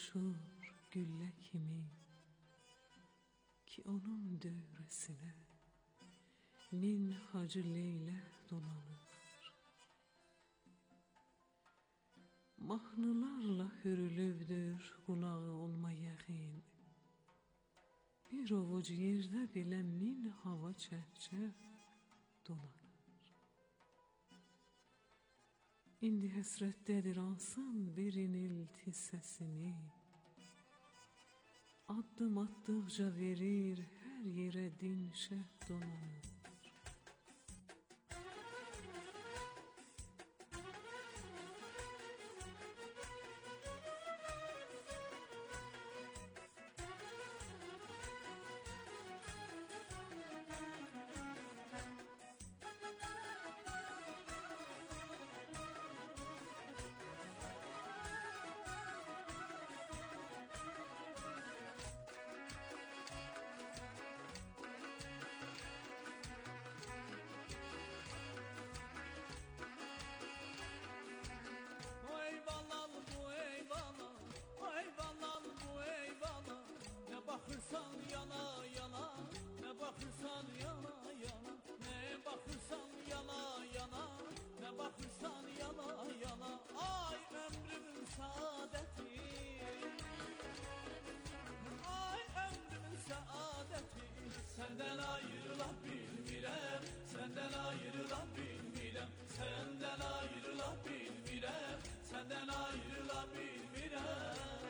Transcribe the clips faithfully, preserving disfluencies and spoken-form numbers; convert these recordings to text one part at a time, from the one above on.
coşur gülle kimi ki onun dövrəsinə min hacı leylə dolanır. Mahnılarla hürülübdür qulağı olma yəqin, bir ovuc yerdə belə min hava çərçəv dolanır. İndi həsrətdədir alsam bir inilti səsini, addım atdıqca verir hər yerə din şəh dolanır. Bakırsan yana yana, ne bakırsan yana yana, ne bakırsan yana yana, ne bakırsan yana yana. Ay ömrümün saadeti, ay ömrümün saadeti. Senden ayrılan bilmirem, senden ayrılan bilmirem, senden ayrılan bilmirem, senden ayrılan bilmirem.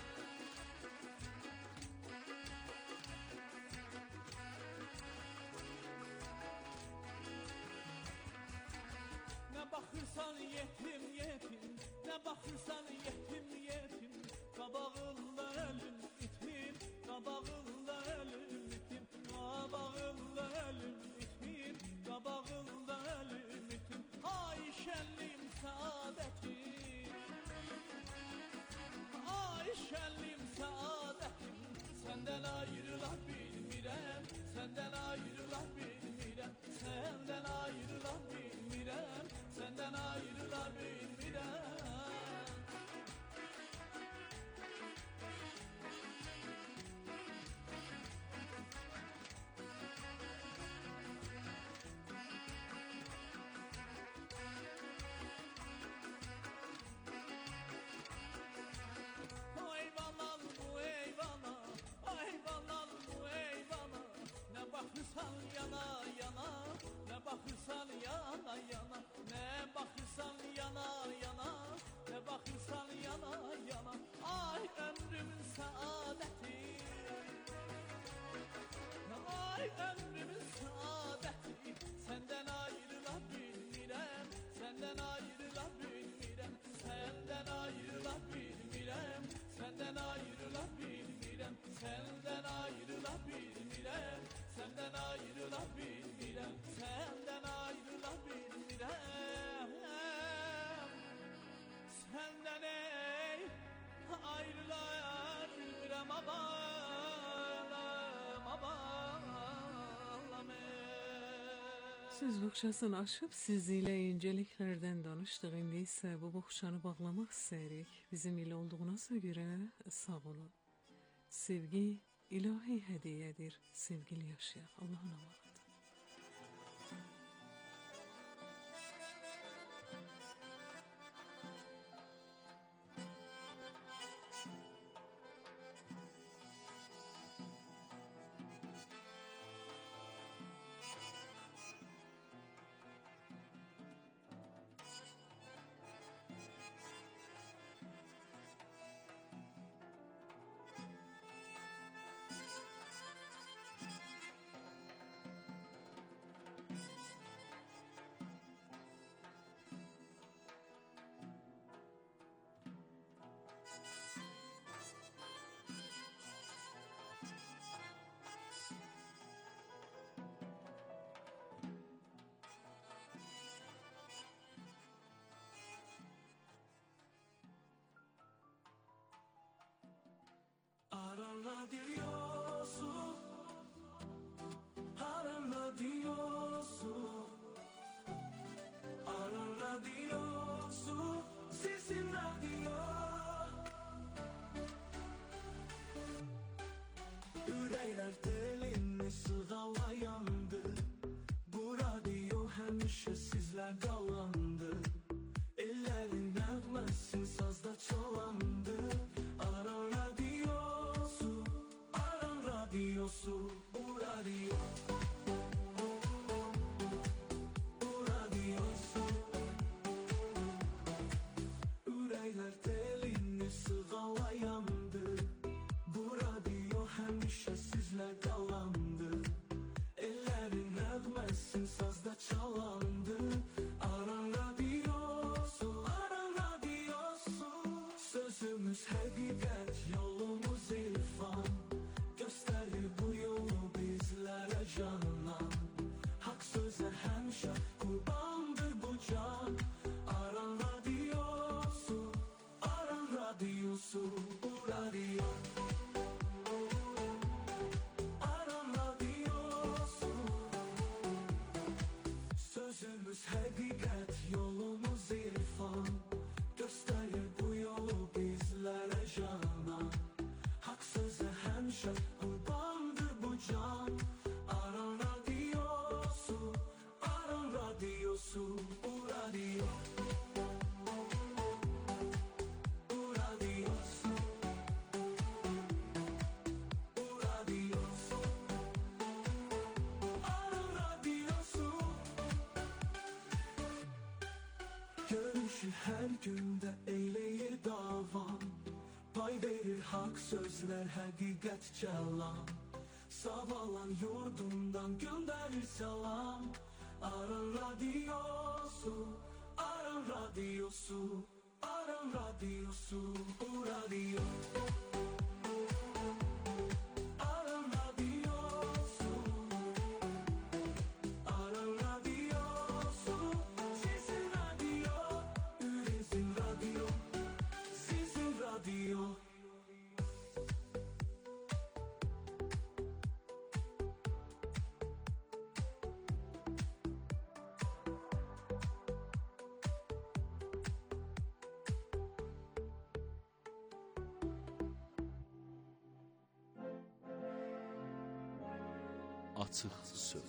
Ne bakırsan yetim yetim, ne bakırsan yetim yetim, kabağınla ölüm itim, kabağınla ölüm itim, kabağınla ölüm itim, kabağınla ölüm itim. Ay şenlim saadetim, ay şenlim saadetim. Senden ayrılan bilmirem, senden ayrılan bilmirem, senden ayrılan bilmirem, senden ayrılan bilmirem. Eyvallah bu eyvallah, eyvallah bu eyvallah. Ne bakırsan yana yana, ne bakırsan yana yana, ne bakırsan yana yana, ne bakırsan yana yana. Ay ömrümün saadeti, ay ömrümün saadeti. Senden ayrılan bilmirem, senden ayrılan bilmirem, senden ayrılan bilmirem, senden ayrılan bilmirem, senden ayrılan bilmirem, senden ayrılan bilmirem, senden ayrılan bilmirem. Senden ey ayrılan bilmirem abalam abalam ey. Söz boğçasını aşıp sizinle inceliklerden danıştık. İndi ise bu boğçanı bağlamak isterik. Bizim ile olduğunuza göre sağ olun. Sevgi ilahi hediyedir. Sevgili yaşayak. Allah'ın emanet. Ararla diyorsun, ararla diyorsun, ararla diyorsun, sesin radyo. həmişə sizlər qalandı. Ellərin nəğməsin sazda çalandı. Aran radiosu, Aran radiosu, bu radio. Bu radiosu. Ürəklər telini sığalayandı. Bu radio həmişə sizlər qalandı. Ellərin nəğməsin sazda çalandı. Aran radiosu, Aran radiosu. Sözümüz həqiqət, yolumuz irfan. Göstərir bu yolu bizlərə canan. Haqq sözə həmişə qurbandır bu can. Aran radiosu, Aran radiosu, bu radio. Aran radiosu. Sözümüz həqiqət, yolumuz irfan. Göstərir bu yolu bizlərə canan. Haqq sözə həmişə qurbandır bu can. Aran radiosu, Aran radiosu, bu radio. Bu radiosu. Bu radiosu. Aran radiosu. Görüşü hər gündə eyləyir davam. Pay verir haqq sözlər, həqiqət cəlan. Savalan yurdundan göndərir salam. Aran radiosu, Aran radiosu, Aran radiosu, bu radio. Aran radiosu. Aran radiosu. Sizin radio, ürizin radio. Sizin radio. Açıq söz.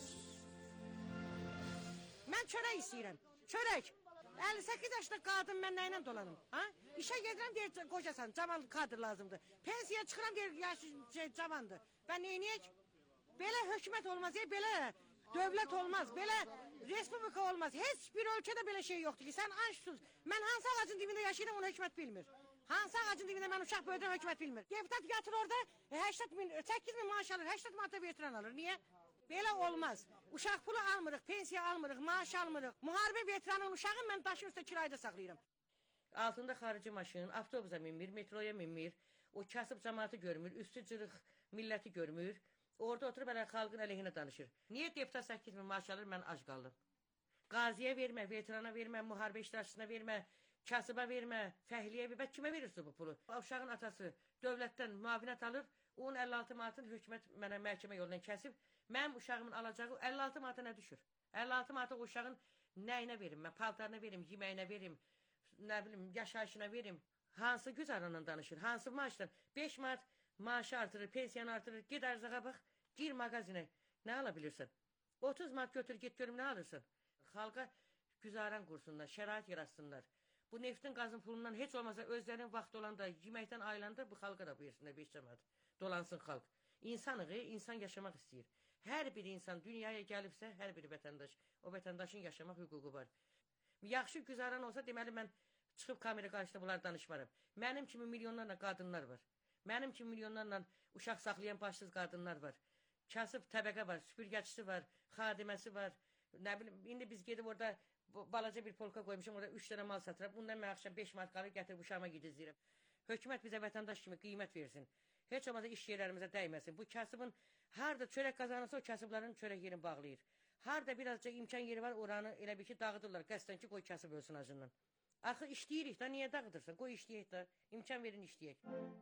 Mən çörək istəyirəm. Çörək. əlli səkkiz yaşında qadın mən nə ilə dolanım? Ha? İşə gedirəm deyir qocasan, cavan kadr lazımdır. Pensiyaya çıxıram deyir yaşı şey, cavandır. Ben neyniyək? Belə hökumət olmaz, ya, belə dövlət olmaz, belə respublika olmaz. Heç bir ölkədə belə şey yoxdur ki, sən anşsuz. Mən hansı ağacın dibində yaşayıram, onu hökumət bilmir. Hansı ağacın dibində mən uşaq böyüdürəm, hökumət bilmir. Deputat yatır orada, səkkiz min, səkkiz min maaş alır, səksən manata veteran alır. Niyə? Belə olmaz. Uşaq pulu almırıq, pensiya almırıq, maaş almırıq. Müharibə veteranın uşağını mən daşın üstə kirayda saxlayıram. Altında xarici maşın, avtobusa minmir, metroya minmir. O kasıb cəmaatı görmür, üstü cırıq milləti görmür. Orada oturub elə xalqın əleyhinə danışır. Niyə deputat səkkiz min maaş alır, mən ac qaldım? Qaziyə vermə, veterana vermə, müharibə iştirakçısına vermə, kasıba vermə, fəhliyə vermə. Kimə verirsin bu pulu? Uşağın atası dövlətdən müavinət alır, onun əlli altı manatını hökumət mənə məhkəmə yolundan kəsib. Mənim uşağımın alacağı əlli altı manata nə düşür? əlli altı manata o uşağın nəyinə verim? Mən paltarına verim, yeməyinə verim, nə bilim, yaşayışına verim. Hansı güzəranla danışır? Hansı maaşdan? beş manat maaşı artırır, pensiyanı artırır. Gid arzağa bax, gir mağazinə. Nə alabilirsən? otuz manat götür, git görüm nə alırsın? Xalqa güzaran qursunlar, şərait yaratsınlar. Bu neftin qazın pulundan heç olmasa özlərinin vaxt olanda, yeməkdən ayılanda bu xalqa da buyursunlar beş cəmaat. Dolansın xalq. İnsanıq, insan yaşamaq istəyir. Hər bir insan dünyaya gəlibsə, hər bir vətəndaş, o vətəndaşın yaşamaq hüququ var. Yaxşı güzaran olsa, deməli mən çıxıb kamera qarşısında bunlar danışmaram. Mənim kimi milyonlarla qadınlar var. Mənim kimi milyonlarla uşaq saxlayan başsız qadınlar var. Kasıb təbəqə var, süpürgəçisi var, xadiməsi var. Nə bilim, indi biz gedib orada balaca bir polka qoymuşam, orada üç dənə mal satıram. Bundan mən axşam beş manat qalır, gətirib uşağıma gidizləyirəm. Hökumət bizə vətəndaş kimi qiymət versin. Heç olmazsa iş yerlərimizə dəyməsin. Bu kasıbın harada çörək qazanırsa o kasıbların çörək yerini bağlayır. Harada birazca imkan yeri var, oranı elə bir ki dağıdırlar. Qəsdən ki qoy kasıb ölsün acından. Axı işləyirik də, niyə dağıdırsan? Qoy işləyək də, imkan verin işləyək.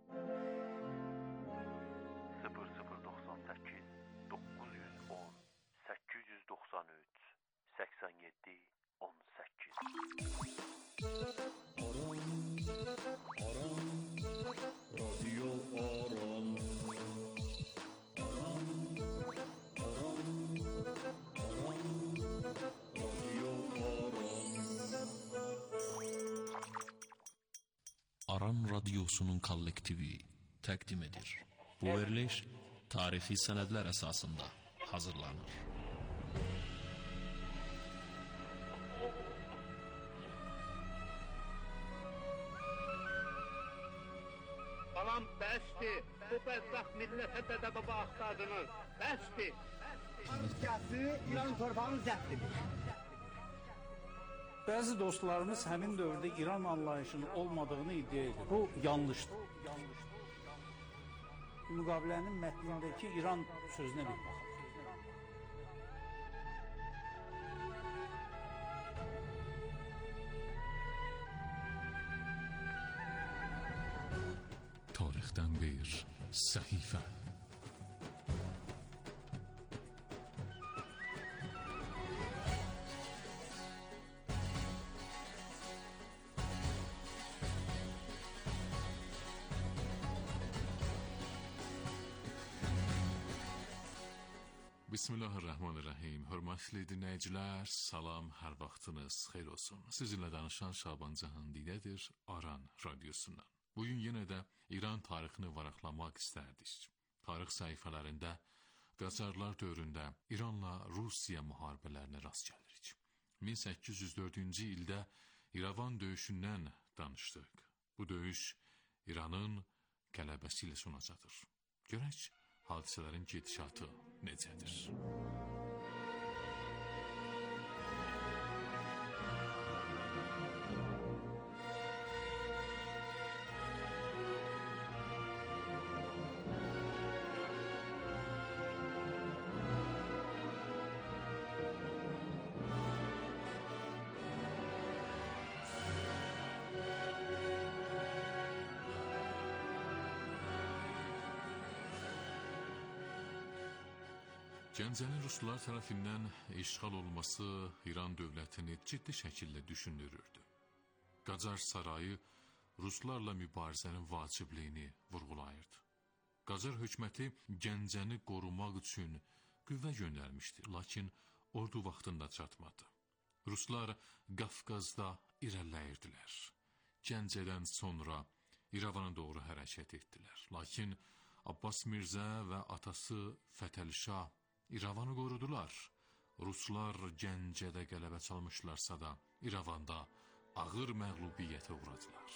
sıfır sıfır doxsan səkkiz doqquz yüz on səkkiz yüz doxsan üç səksən yeddi on səkkiz. Aram, aram, radio aram. Aram, aram, aram, radio Radiosunun kollektivi təqdim edir. Bu veriliş tarixi sənədlər əsasında hazırlanır. Salam, bəsdir. Bu bəzzaq millətə dədə baba axtardınız. Bəsdir. Rusiyası İran torpağını zəbt edir. Bəzi dostlarımız həmin dövrdə İran anlayışının olmadığını iddia edir. Bu yanlışdır. Müqavilənin mətnindəki İran sözünə bir baxın. Tarixdən bir səhifə. Bismillahirrahmanirrahim. Hörmətli dinləyicilər, salam, hər vaxtınız xeyir olsun. Sizinlə danışan Şaban Cahandidədir, Aran radiosundan. Bugün yenə də İran tarixini varaqlamaq istərdik. Tarix səhifələrində Qacarlar dövründə İranla Rusiya müharibələrinə rast gəlirik. min səkkiz yüz dördüncü ildə İrəvan döyüşündən danışdıq. Bu döyüş İranın qələbəsi ilə sona çatır. Görək, hadisələrin gedişatı necədir? Gəncənin Ruslar tərəfindən işğal olması İran dövlətini ciddi şəkildə düşündürürdü. Qacar sarayı Ruslarla mübarizənin vacibliyini vurğulayırdı. Qacar hökuməti Gəncəni qorumaq üçün qüvvə göndərmişdi, lakin ordu vaxtında çatmadı. Ruslar Qafqazda irəliləyirdilər. Gəncədən sonra İrəvana doğru hərəkət etdilər. Lakin Abbas Mirzə və atası Fətəlşah İrəvanı qorudular. Ruslar Gəncədə qələbə çalmışlarsa da İrəvanda ağır məğlubiyyətə uğradılar.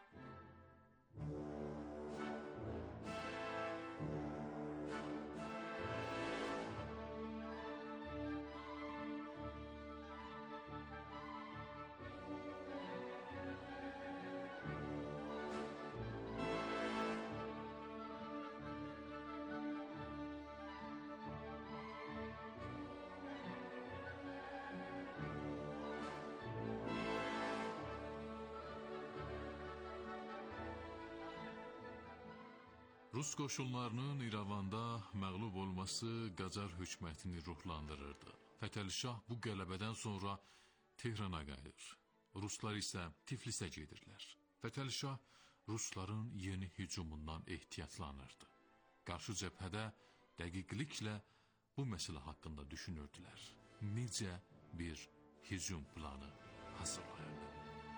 Rus qoşunlarının İrəvanda məğlub olması Qacar hökumətini ruhlandırırdı. Fətəlşah bu qələbədən sonra Tehrana qayıdır. Ruslar isə Tiflisə gedirlər. Fətəlşah Rusların yeni hücumundan ehtiyatlanırdı. Qarşı cəbhədə dəqiqliklə bu məsələ haqqında düşünürdülər. Necə bir hücum planı hazırlayırdı.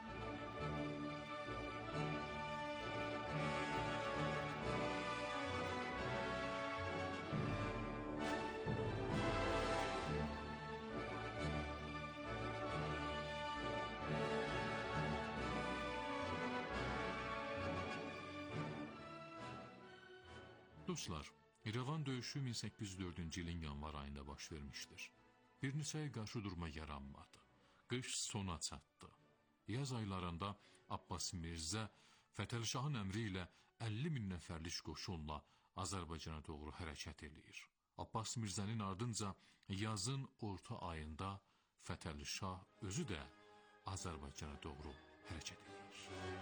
Dostlar, İrəvan döyüşü min səkkiz yüz dördüncü ilin yanvar ayında baş vermişdir. Bir neçəyə qarşı durma yaranmadı. Qış sona çatdı. Yaz aylarında Abbas Mirzə Fətəlşahın əmri ilə əlli min nəfərlik qoşunla Azərbaycana doğru hərəkət eləyir. Abbas Mirzənin ardınca yazın orta ayında Fətəlşah özü də Azərbaycana doğru hərəkət eləyir.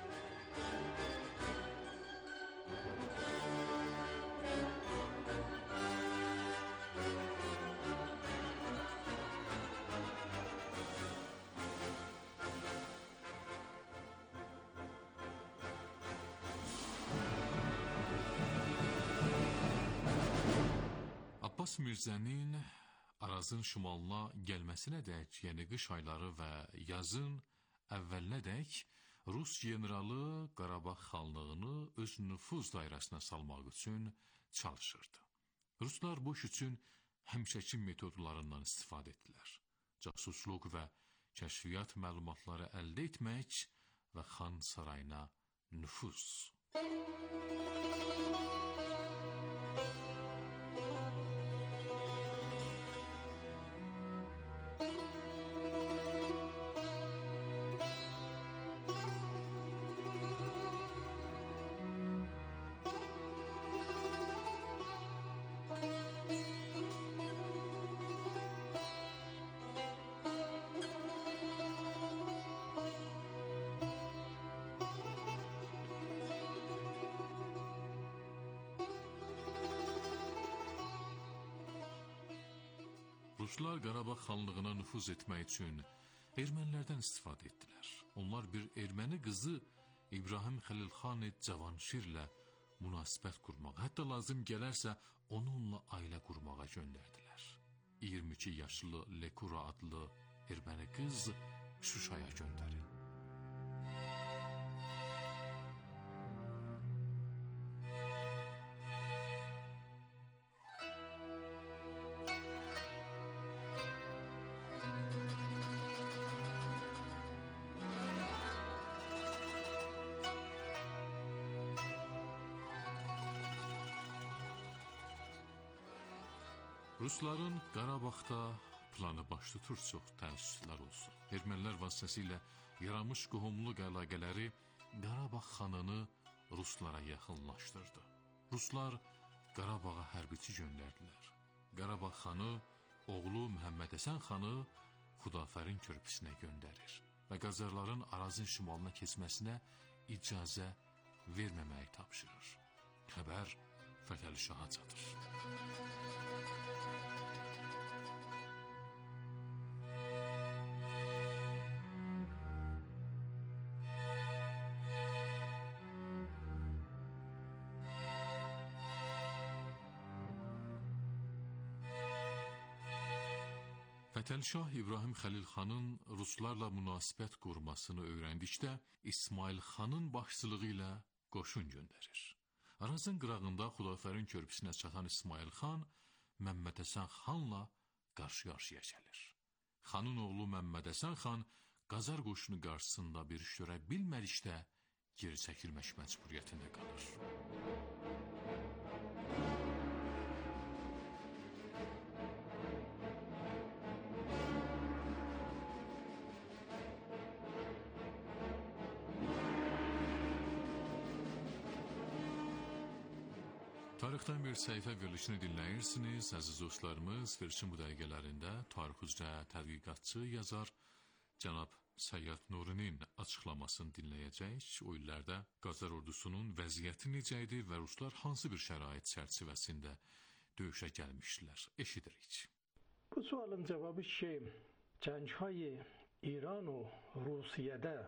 Abbas Mirzənin Arazın şimalına gəlməsinə dək, yəni qış ayları və yazın əvvəlinə dək Rus generalı Qarabağ xanlığını öz nüfuz dairəsinə salmaq üçün çalışırdı. Ruslar bu iş üçün həmişəki metodlarından istifadə etdilər. Casusluq və kəşfiyyat məlumatları əldə etmək və xan sarayına nüfuz. Ruslar Qarabağ xanlığına nüfuz etmək üçün ermənilərdən istifadə etdilər. Onlar bir erməni qızı İbrahim Xəlilxan Cavanşirlə münasibət qurmağa, hətta lazım gələrsə onunla ailə qurmağa göndərdilər. iyirmi iki yaşlı Lekura adlı erməni qız Şuşaya göndərildi. Rusların Qarabağda planı baş tutur, çox təəssüflər olsun. Ermənilər vasitəsilə yaranmış qohumluq əlaqələri Qarabağ xanını Ruslara yaxınlaşdırdı. Ruslar Qarabağa hərbiçi göndərdilər. Qarabağ xanı oğlu Məhəmməd Həsən xanı Xudafərin körpüsünə göndərir və Qacarların Arazın şimalına keçməsinə icazə verməməyi tapşırır. Xəbər Fətəli Şaha çatır. Fətəlşah İbrahim Xəlilxanın Ruslarla münasibət qurmasını öyrəndikdə İsmail xanın başçılığı ilə qoşun göndərir. Arazın qırağında Xudafərin körpüsünə çatan İsmail xan Məmməd Həsən xanla qarşı-qarşıya gəlir. Xanın oğlu Məmməd Həsən xan Qacar qoşunu qarşısında bir iş görə bilmədikdə geri çəkilmək məcburiyyətində qalır. Tarixdən bir səhifə verilişini dinləyirsiniz, əziz dostlarımız. Verilişin bu dəqiqələrində tarix üzrə tədqiqatçı yazar cənab Səyyad Nurinin açıqlamasını dinləyəcəyik. O illərdə Qacar ordusunun vəziyyəti necə idi və ruslar hansı bir şərait çərçivəsində döyüşə gəlmişdilər? Eşidirik. Bu sualın cevabı şey, جنگ‌های ایران و روسیه‌də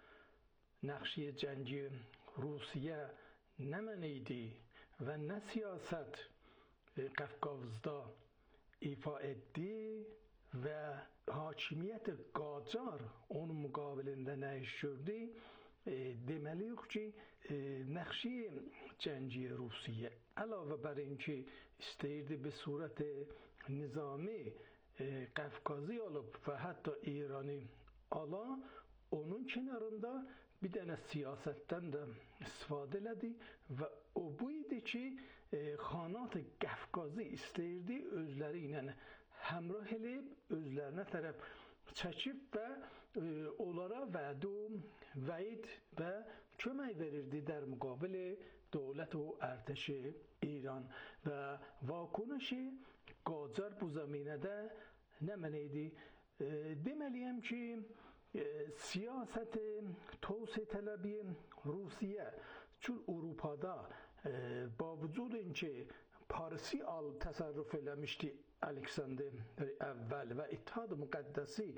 نقشه جنگی روسیه نمنیدی و نه siyasət Qafqazda ifa etdi və hakimiyyət Qacar onun müqabilində nə iş gördü? E, deməliyik ki, e, nəqşi cəngi Rusiya əlavə bər inki istəyirdi bir surət nizami e, Qafqazı alıb və hətta İranı ala, onun kənarında bir dənə siyasətdən də istifadə elədi və o bu idi ki, e, xanat-ı Qafqazı istəyirdi özləri ilə həmrah eləyib, özlərinə tərəf çəkib və e, onlara vəd vəid və kömək verirdi در مقابل دولت و ارتش ایران və vakunişi Qacar bu zəminədə nə mənəydi? E, deməliyəm ki, e, siyasət توسعه طلبی روسیه چون اروپادا با وجود اینکه پارسی آل تصرف eləmişdi Aleksandr əvvəl və İttihad Müqəddəsi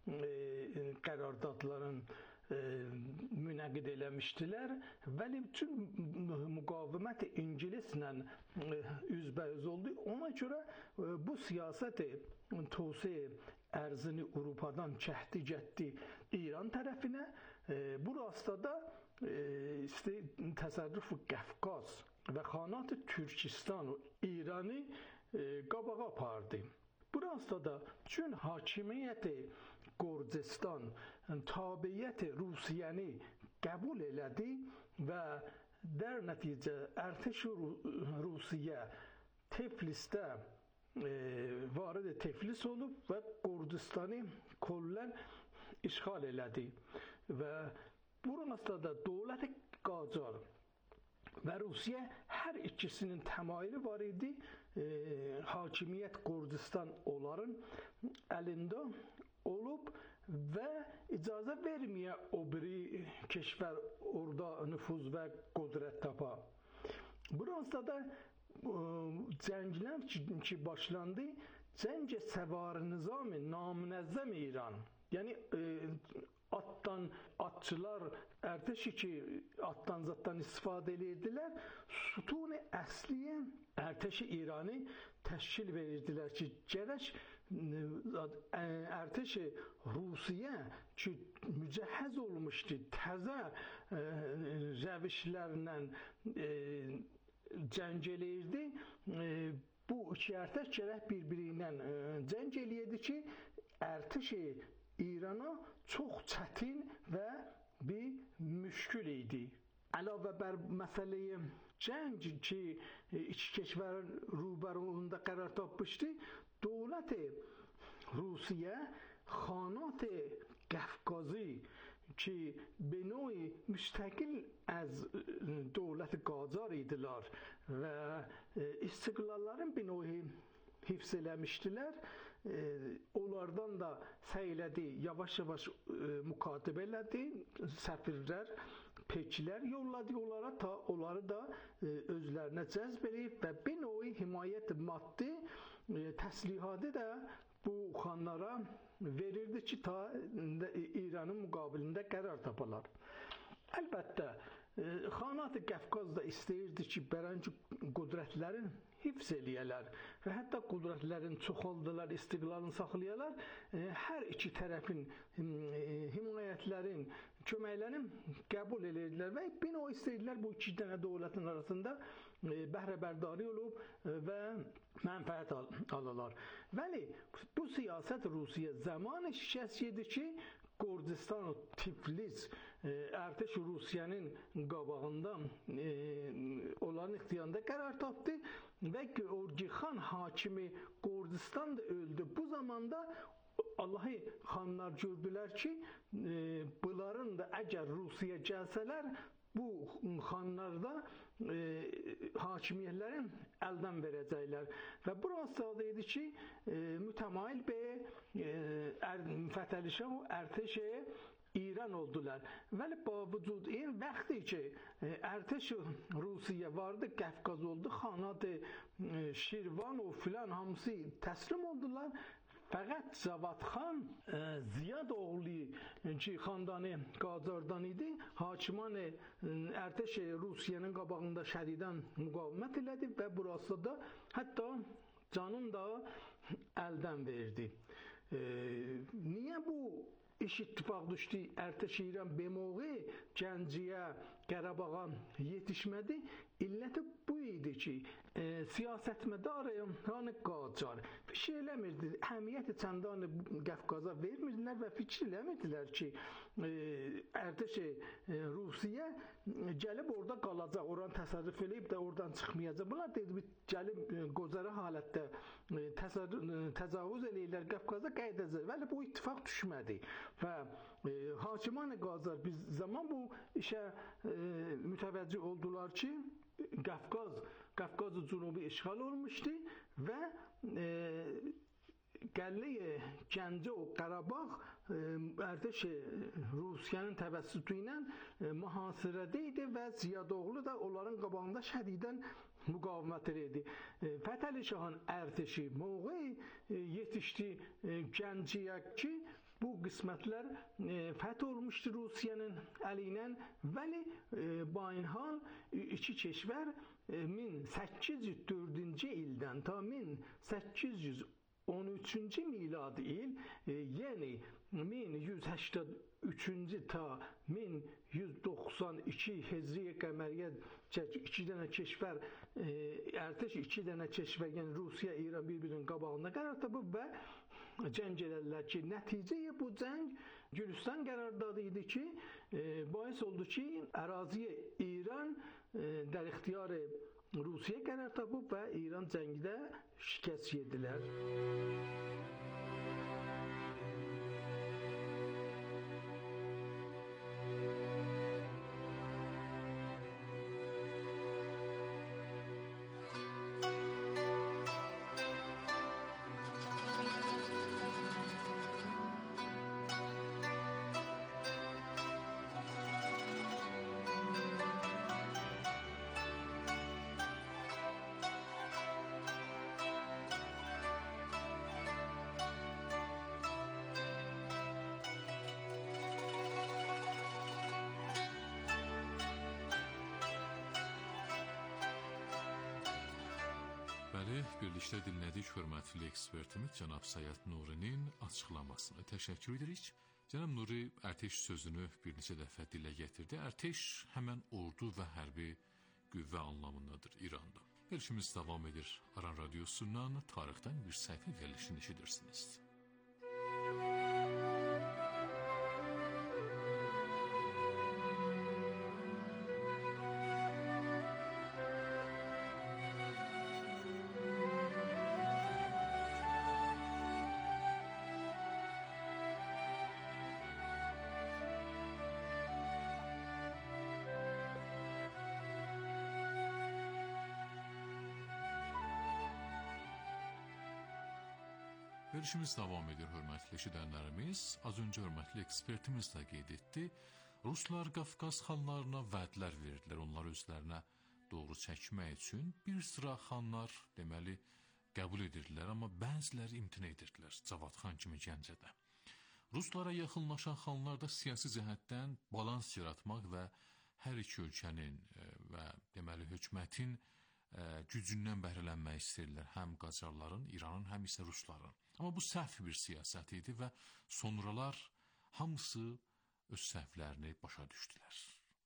qərardadların münəqid eləmişdilər, vəli bütün müqavimət İngilislə üzbəüz oldu. Ona görə bu siyasət توسعه ərzini Avropadan çəkdi, getdi İran tərəfinə E, burası da e, işte təsərrüf Qafqaz və xanat Türkistan o İranı e, qabağa apardı. Burası da çün hakimiyyəti Gürcistan tabiyyəti Rusiyanı qəbul elədi və der nəticə ərteş Rusiya Tiflisdə e, varid Tiflis olub və Gürcistanı kollan işğal elədi və burası da dövlət Qacar və Rusiya hər ikisinin təmayülü var idi. E, hakimiyyət Gürcistan onların əlində olub və icazə verməyə o biri keşvər orada nüfuz və qudrət tapa. Burası da cənglər ki başlandı, cəngə səvar nizam-ı namünəzzəm İran. Yəni e, attan atçılar ərteşi ki attan zattan istifadə edirdilər, sütun-i əsliyə ərteşi İranı təşkil verirdilər ki, gərək ərteşi Rusiya ki mücəhəz olmuşdu, təzə e, rəvişlərlə e, cəng eləyirdi. E, bu iki ərteş gərək bir-biri ilə e, cəng eləyirdi ki, ərteşi İrana çox çətin və bir müşkül idi. Əlavə bər məsələyə cəng ki, iki keşvərin rübərulunda qərar tapmışdı, dövlət-i Rusiya xanat-ı Qafqazı ki be no'i müstəqil az dövlət-i Qacar idilər və istiqlalların bir no'i hifz eləmişdilər. E, onlardan da səy elədi, yavaş-yavaş e, mükatibə elədi, səfirlər, peklər yolladı onlara, ta onları da e, özlərinə cəzb edib və bir no'i himayət maddi e, təslihatı da bu xanlara verirdi ki, ta e, İranın müqabilində qərar tapalar. Əlbəttə, e, xanat-ı Qafqaz da istəyirdi ki, bərənci qudrətlərin hifz eləyələr və hətta qudrətlərin çoxaldılar, istiqlalını saxlayalar, e, hər iki tərəfin e, himayətlərin, köməklərin qəbul edirdilər və bir o istəyirdilər bu iki dənə dövlətin arasında e, bəhrəbərdari olub e, və mənfəət al alalar. Bəli, bu siyasət Rusiya zamanı şikəst yedi ki, Gürcistan Tiflis e, ərteş Rusiyanın qabağında e, onların ixtiyarında qərar tapdı və Georgi xan hakimi Gürcistan da öldü. Bu zamanda Allahı xanlar gördülər ki, e, bunların da əgər Rusiya gəlsələr, bu xanlarda e, hakimiyyətlərin əldən verəcəklər. Və burası da idi ki, e, mütəmayil bey e, Fətəli Şah o ərteş İran oldular. Vəli bavücud in vaxtı ki e, ərteş Rusiya vardı, Qafqaz oldu, xanat-ı e, Şirvan o filan hamısı təslim oldular. Fəqət Cavad xan e, Ziyad oğlu ki xandanı Qacardan idi, hakiman e, ərteş Rusiyanın qabağında şədidən müqavimət elədi və burası da hətta canın da əldən verdi. E, niyə bu iş ittifaq düşdü? Ərteş İran bemoğu Gəncəyə, Qərabağa yetişmədi. İlləti bu idi ki, e, siyasətmədarı yəni Qacar bir şey eləmirdi. Əhəmiyyəti çəndanı Qafqaza vermirdilər və fikir eləmirdilər ki, e, ərteş e, Rusiya gəlib orada qalacaq, oranı təsərrüf eləyib də oradan çıxmayacaq. Bunlar dedi, gəlib e, qocara halətdə e, təcavüz eləyirlər, Qafqaza qayıdacaq. Vəli bu ittifaq düşmədi və e, hakiman Qacar bir zaman bu işə e, mütəvəccüh oldular ki, Qafqaz, Qafqaz Cənubi işğal olmuşdu və e, Qəlli Gəncə o Qarabağ e, ərteş Rusiyanın təvəssütü ilə e, mühasirədə idi və Ziyadoğlu da onların qabağında şədidən müqavimət edirdi. E, Fətəli Şahın ərteşi mövqeyi e, yetişdi e, Gəncəyə ki, bu qismətlər e, fəth olmuşdu Rusiyanın əlinə, vəli e, bainhal iki keşvər e, min səkkiz yüz dördüncü ildən ta min səkkiz yüz on üçüncü miladi il, e, yəni min yüz səkksən üçüncü ta min yüz doxsan iki Hicri qəməriyyə iki dənə keşvər e, ərtəş iki dənə keşvər, yəni Rusiya, İran bir-birinin qabağında qərar tapıb və cəng edirlər ki, nəticəyə bu cəng Gülüstan qərardadı idi ki, e, bahis oldu ki, əraziyə İran e, dərixtiyarı Rusiya qərar tapıb və İran cəngdə şikəst yedilər. Birlikdə dinlədik hörmətli ekspertimiz cənab Səyyad Nurinin açıqlamasını. Təşəkkür edirik. Cənab Nuri ərteş sözünü bir neçə dəfə dilə gətirdi. Ərteş həmən ordu və hərbi qüvvə anlamındadır İranda. Verilişimiz davam edir. Aran radiosundan tarixdən bir səhifə verilişini eşidirsiniz. Verilişimiz davam edir, hörmətli eşidənlərimiz. Az öncə hörmətli ekspertimiz də qeyd etdi. Ruslar Qafqaz xanlarına vədlər verdilər, onlar özlərinə doğru çəkmək üçün. Bir sıra xanlar deməli qəbul edirdilər, amma bəziləri imtina edirdilər, Cavad xan kimi Gəncədə. Ruslara yaxınlaşan xanlar da siyasi cəhətdən balans yaratmaq və hər iki ölkənin və deməli hökumətin gücündən bəhrələnmək istəyirlər, həm Qacarların, İranın, həm isə Rusların. Amma bu səhv bir siyasət idi və sonralar hamısı öz səhvlərini başa düşdülər.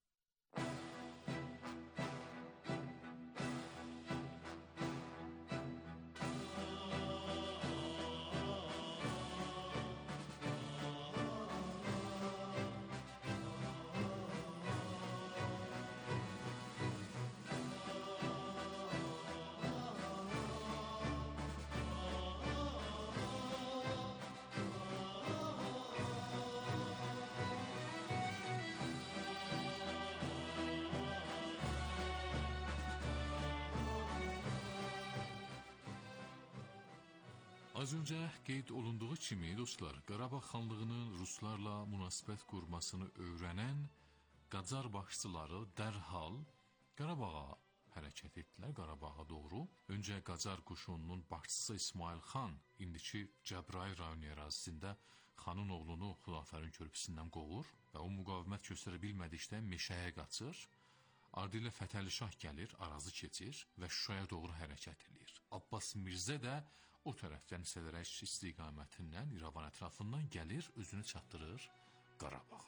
Az öncə qeyd olunduğu kimi, dostlar, Qarabağ xanlığının Ruslarla münasibət qurmasını öyrənən Qacar başçıları dərhal Qarabağa hərəkət etdilər, Qarabağa doğru. Öncə Qacar qoşununun başçısı İsmail xan, indiki Cəbrayıl rayonu ərazisində xanın oğlunu Xudafərin körpüsündən qovur və o müqavimət göstərə bilmədikdə meşəyə qaçır. Ardilə Fətəli Şah gəlir, arazı keçir və Şuşaya doğru hərəkət edir. Abbas Mirzə də o tərəfdən Sədərək istiqamətindən, İrəvan ətrafından gəlir, özünü çatdırır Qarabağa.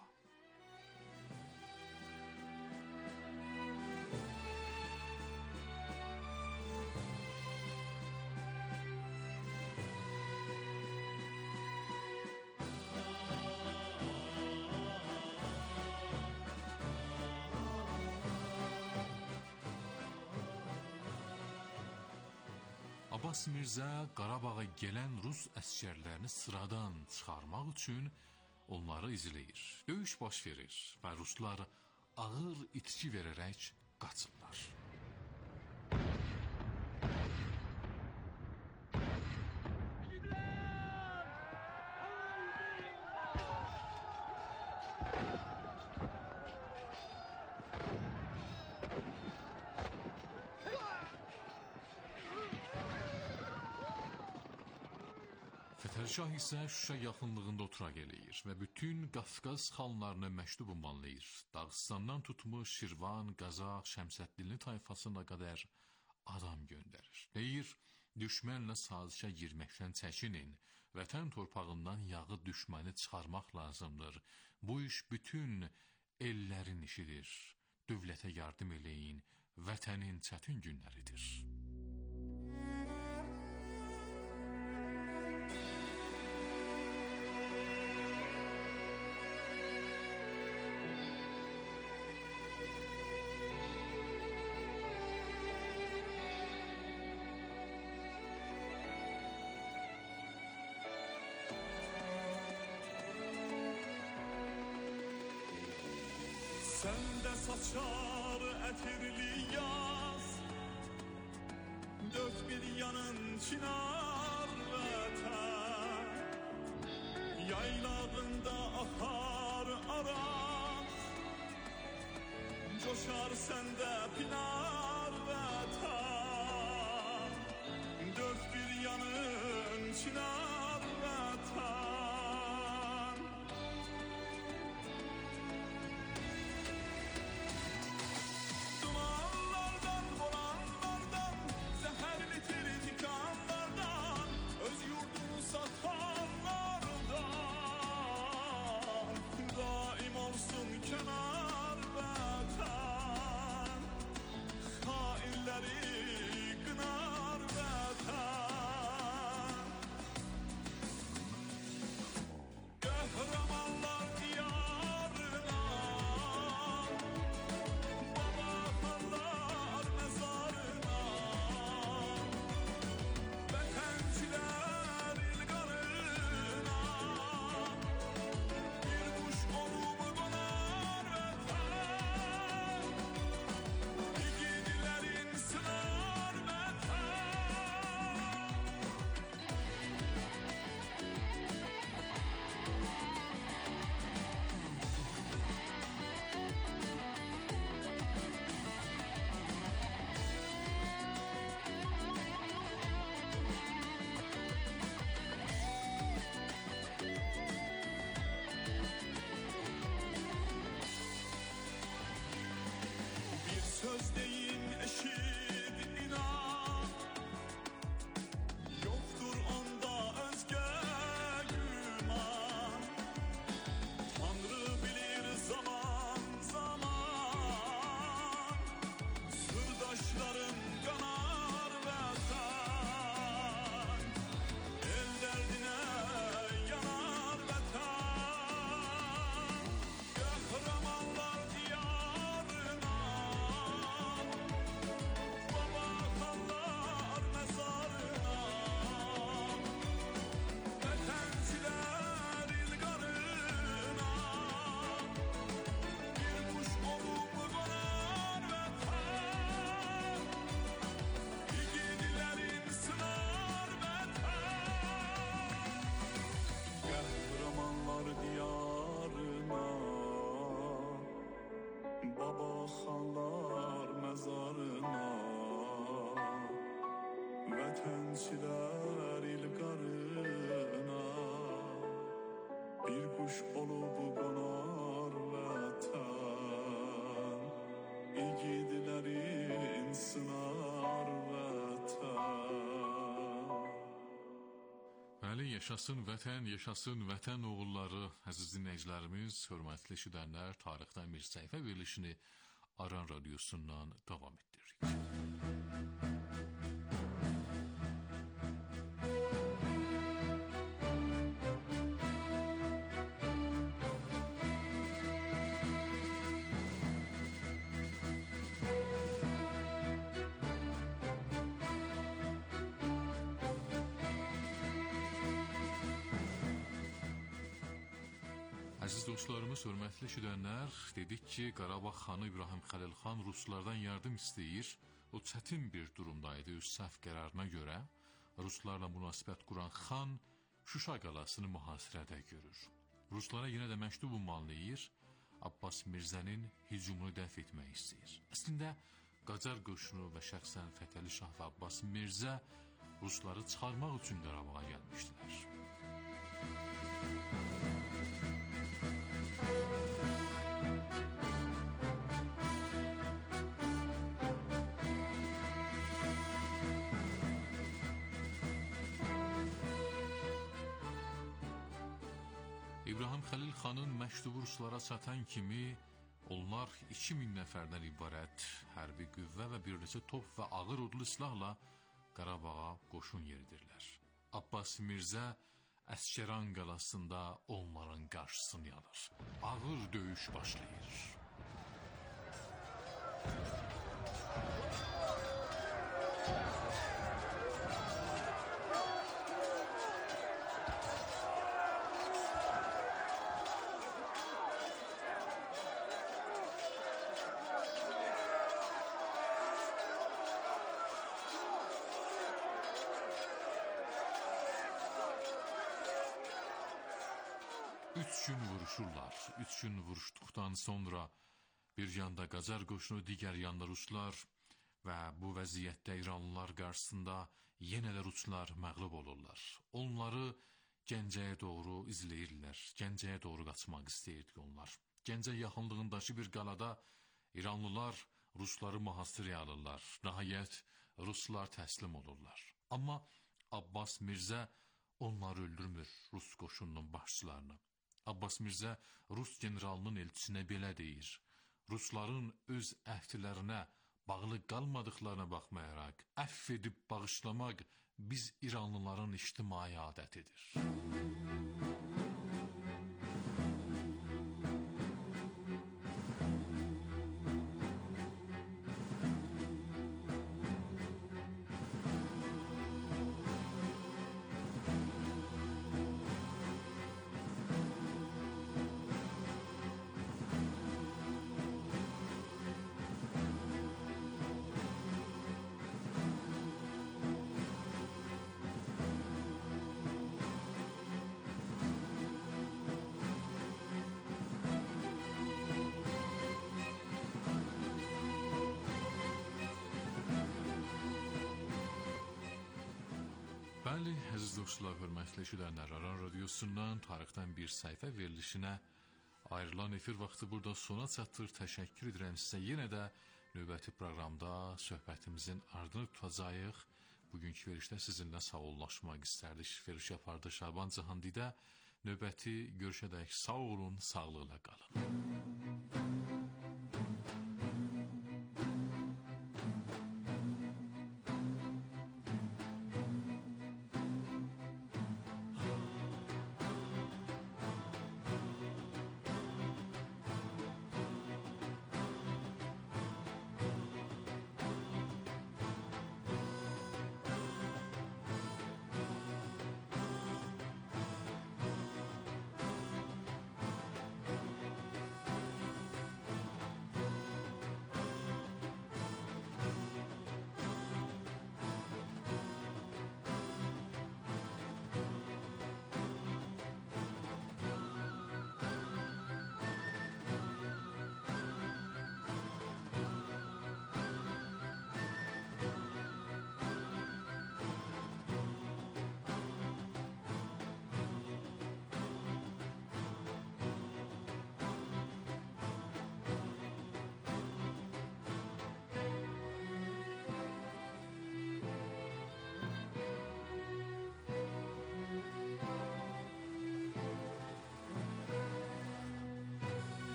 Abbas Mirzə Qarabağa gələn Rus əskərlərini sıradan çıxarmaq üçün onları izləyir. Döyüş baş verir və Ruslar ağır itki verərək qaçırlar. Şah isə Şuşa yaxınlığında oturaq eləyir və bütün Qafqaz xanlarını məktub ünvanlayır. Dağıstandan tutmuş Şirvan, Qazaq, Şəmsəddinli tayfasına qədər adam göndərir. Deyir, düşmənlə sazişə girməkdən çəkinin. Vətən torpağından yağı düşməni çıxarmaq lazımdır. Bu iş bütün ellərin işidir. Dövlətə yardım eləyin, vətənin çətin günləridir. Səndə saçar ətirli yaz, dörd bir yanın çinar vətən, yaylağında axar araz, coşar səndə pinar vətən, dörd bir yanın çinar vətən. Söz deyin eşit inan, yoktur onda özge güman. Tanrı bilir zaman zaman, sırdaşların kanar vətən, el derdine yanar vətən, kahramanlar diyarına. Babaxanlar məzarına, vətənçilər ilqarına, bir quş olub qonar vətən, igidlərin sınar vətən. Bəli, yaşasın vətən, yaşasın vətən oğulları. Əziz dinləyicilərimiz, hörmətli eşidənlər, tarixdən bir səhifə verilişini Aran Radyosu'ndan devam ettiririk. Əziz dostlarımız, hörmətli eşidənlər, dedik ki, Qarabağ xanı İbrahim Xəlilxan Ruslardan yardım istəyir. O çətin bir durumdaydı öz səhv qərarına görə. Ruslarla münasibət quran xan Şuşa qalasını mühasirədə görür. Ruslara yenə də məktub ünvanlayır, Abbas Mirzənin hücumunu dəf etmək istəyir. Əslində, Qacar qoşunu və şəxsən Fətəli Şah və Abbas Mirzə Rusları çıxarmaq üçün Qarabağa gəlmişdilər. İbrahim Xəlil xanın məktubu ruslara çatan kimi onlar iki min nəfərdən ibarət hərbi qüvvə və bir neçə top və ağır odlu silahla Qarabağa qoşun yeridirlər. Abbas Mirzə Əsgəran qalasında onların qarşısını alır. Ağır döyüş başlayır. Üç gün vuruşurlar. Üç gün vuruşduqdan sonra bir yanda Qacar qoşunu, digər yanda Ruslar və bu vəziyyətdə İranlılar qarşısında yenə də Ruslar məğlub olurlar. Onları Gəncəyə doğru izləyirlər. Gəncəyə doğru qaçmaq istəyirdi onlar. Gəncə yaxınlığındakı bir qalada İranlılar Rusları mühasirəyə alırlar. Nəhayət Ruslar təslim olurlar. Amma Abbas Mirzə onları öldürmür, Rus qoşununun başçılarını. Abbas Mirzə Rus generalının elçisinə belə deyir: Rusların öz əhdlərinə bağlı qalmadıqlarına baxmayaraq, əff edib bağışlamaq biz İranlıların ictimai adətidir. Bəli, əziz dostlar, hörmətli eşidənlər, Aran Radiosundan tarixdən bir səhifə verilişinə ayrılan efir vaxtı burada sona çatır. Təşəkkür edirəm sizə. Yenə də növbəti proqramda söhbətimizin ardını tutacağıq. Bugünkü verilişdə sizinlə sağollaşmaq istərdik. Veriş yapardı Şaban Cahandidə. Növbəti görüşədək sağ olun, sağlıqla qalın.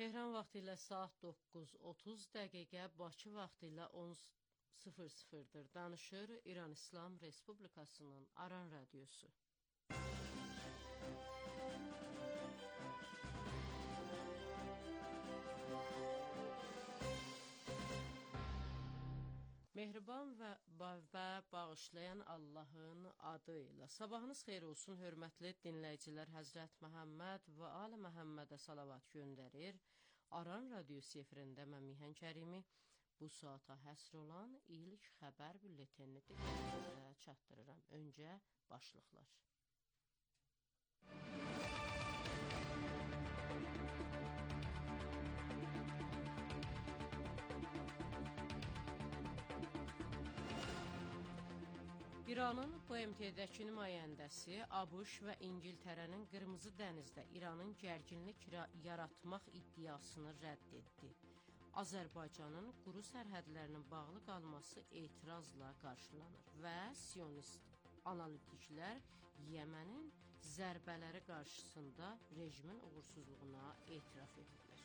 Tehran vaxtı ilə saat doqquz otuz dəqiqə, Bakı vaxtı ilə on sıfır sıfırdır. Danışır İran İslam Respublikasının Aran Radiosu. Mehriban və, və bağışlayan Allahın adı ilə. Sabahınız xeyir olsun, hörmətli dinləyicilər. Həzrət Məhəmməd və Ali Məhəmmədə salavat göndərir. Aran Radiosu efirində mən Mihan Kərimi bu saata həsr olan ilk xəbər bülletenini diqqətinizə çatdırıram. Öncə başlıqlar. İranın B M T-dəki nümayəndəsi ABŞ və İngiltərənin Qırmızı dənizdə İranın gərginlik yaratmaq iddiasını rədd etdi. Azərbaycanın quru sərhədlərinin bağlı qalması etirazla qarşılanır və sionist analitiklər Yemənin zərbələri qarşısında rejimin uğursuzluğuna etiraf edilir.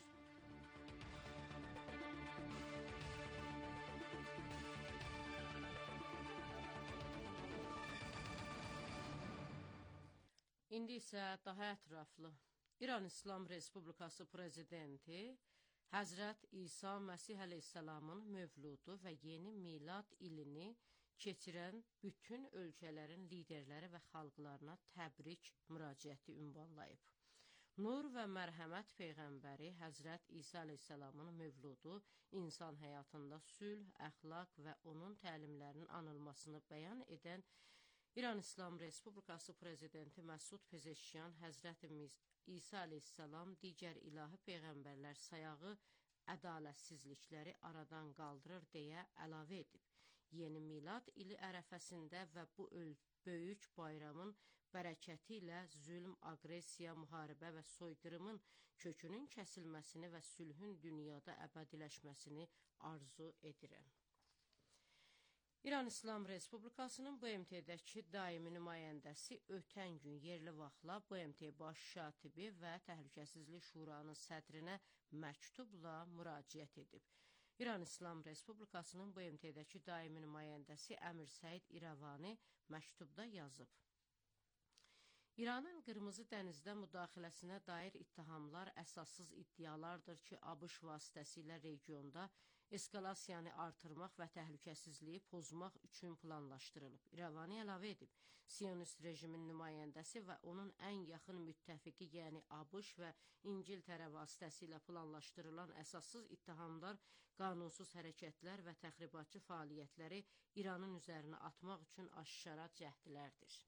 İndi isə daha ətraflı. İran İslam Respublikası Prezidenti Həzrət İsa Məsih Əleyhisselamın mövludu və yeni milad ilini keçirən bütün ölkələrin liderləri və xalqlarına təbrik müraciəti ünvanlayıb. Nur və mərhəmət Peyğəmbəri Həzrət İsa Əleyhisselamın mövludu insan həyatında sülh, əxlaq və onun təlimlərinin anılmasını bəyan edən İran İslam Respublikası Prezidenti Məsud Pezeşkiyan Həzrət İsa Aleyhisselam digər ilahi peyğəmbərlər sayağı ədalətsizlikləri aradan qaldırır deyə əlavə edib. Yeni milad ili ərəfəsində və bu böyük bayramın bərəkəti ilə zülm, aqressiya, müharibə və soyqırımın kökünün kəsilməsini və sülhün dünyada əbədiləşməsini arzu edirəm. İran İslam Respublikasının B M T-dəki daimi nümayəndəsi ötən gün yerli vaxtla B M T Baş Katibi və Təhlükəsizlik Şuranın sədrinə məktubla müraciət edib. İran İslam Respublikasının B M T-dəki daimi nümayəndəsi Əmir Səid İrəvani məktubda yazıb. İranın Qırmızı dənizdə müdaxiləsinə dair ittihamlar əsassız iddialardır ki, ABŞ vasitəsilə regionda eskalasiyanı artırmaq və təhlükəsizliyi pozmaq üçün planlaşdırılıb. İrəvani əlavə edib, Siyonist rejimin nümayəndəsi və onun ən yaxın müttəfiqi, yəni ABŞ və İngiltərə vasitəsilə planlaşdırılan əsassız ittihamlar, qanunsuz hərəkətlər və təxribatçı fəaliyyətləri İranın üzərinə atmaq üçün aşkara cəhdlərdir.